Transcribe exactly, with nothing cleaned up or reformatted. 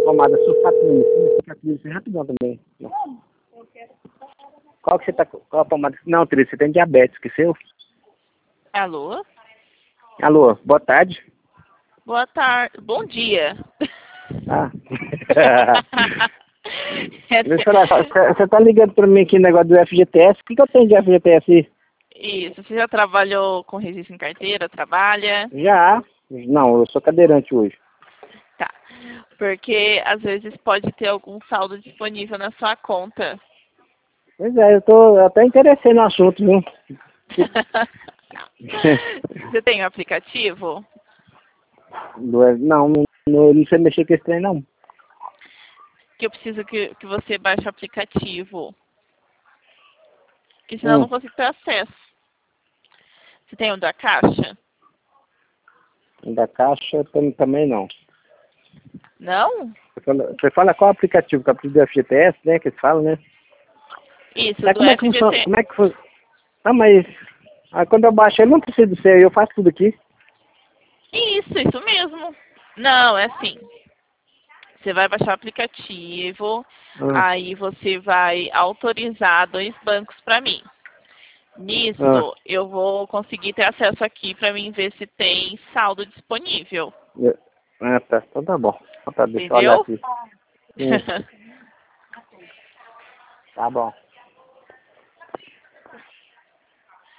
pomada sulfatina, sulfatina, rapidão também. Não. Qual que você tá, qual a pomada? Não, Teresa, você tem diabetes, esqueceu? Alô? Alô, boa tarde. Boa tarde. Bom dia. Ah. Deixa eu falar, você tá ligando pra mim aqui no negócio do F G T S? O que, que eu tenho de F G T S aí? Isso, você já trabalhou com registro em carteira? Trabalha? Já. Não, eu sou cadeirante hoje. Tá. Porque às vezes pode ter algum saldo disponível na sua conta. Pois é, eu tô eu até interessei no assunto, viu? Você tem o um aplicativo? Do- Não, não, não, não sei mexer com esse trem, não. Que eu preciso que, que você baixe o aplicativo. Porque senão eu Hum. não consigo ter acesso. Você tem o da Caixa? Da Caixa tam- também não. Não? Você fala, você fala qual aplicativo? Que é do F G T S, né? Que eles falam, né? Isso, Mas do como é que F G funciona? T. Como é que funciona? Ah, mas ah, quando eu baixo, eu não preciso do seu, eu faço tudo aqui. Isso, isso mesmo. Não, é assim. Você vai baixar o aplicativo, Ah, aí você vai autorizar dois bancos para mim. ah, Nisso, eu vou conseguir ter acesso aqui para mim ver se tem saldo disponível. eu- ah, tá. Então tá bom. Então tá, deixa eu olhar Entendeu? aqui. Hum, tá bom.